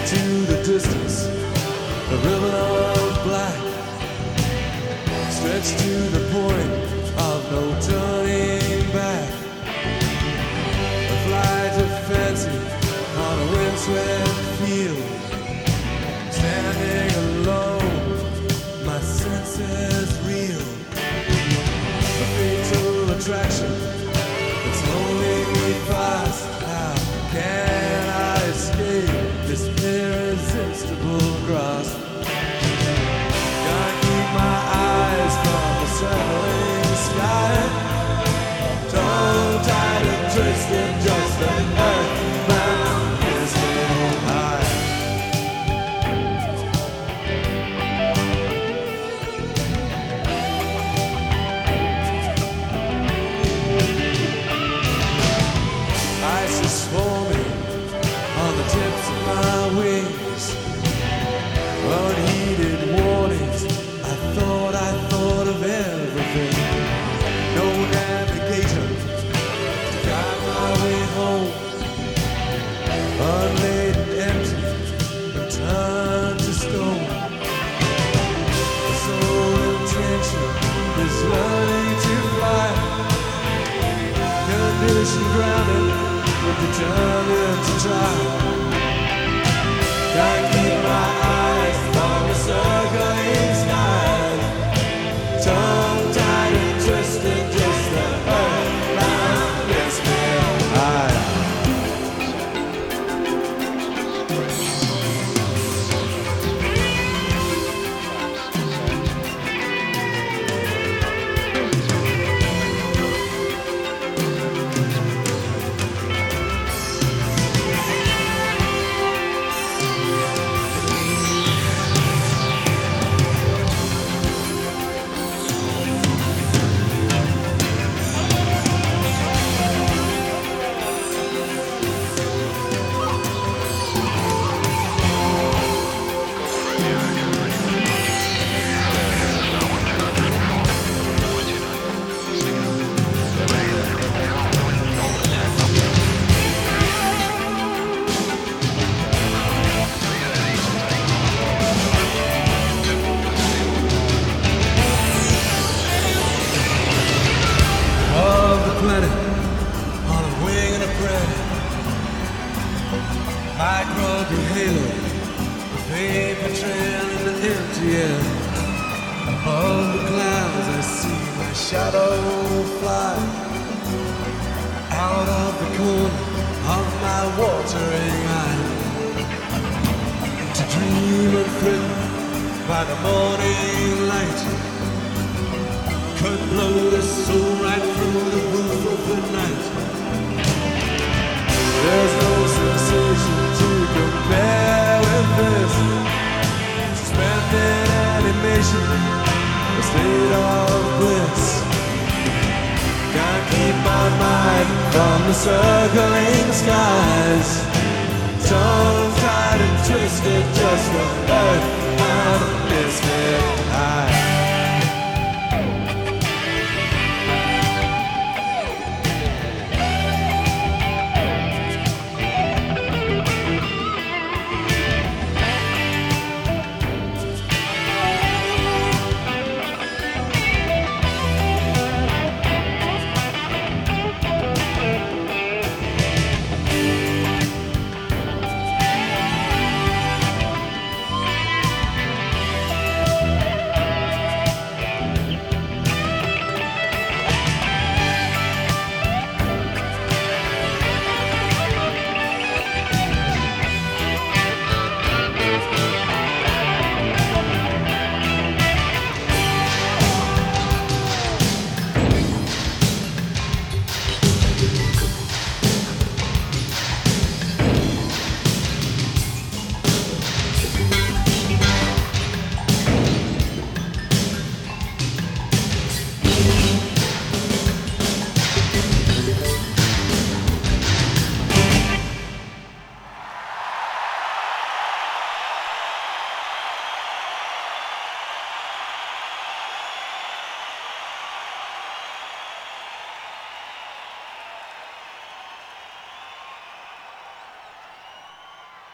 to the distance, a ribbon of black, stretched to the point of no turning back. A flight of fancy on a windswept field, standing alone, my senses reel. A fatal attraction that's holding me fast. How can I escape this irresistible grasp? Can't keep my eyes from the circling sky, tongue tied and twisted, just an earthbound missing high. Ice is forming on the tips of my wings. Unheeded warnings, I thought of everything. No navigator to guide my way home. Unladen, empty, and turned to stone. The sole intention is learning to fly. Condition grounded, but determined to try. Can't keep my eyes from the circling skies, tongue tied and twisted, just the earthbound misfit high. Planet on a wing and a prayer, microbe halo, a vapor trail in the empty air. Above the clouds I see my shadow fly out of the corner of my watering eye, to dream and thrill by the morning light. Could blow the soul right through the roof of the night. There's no sensation to compare with this. Suspended animation, a state of bliss. Can't keep my mind from the circling skies, tongue tied and twisted, just the earth and a misfit high.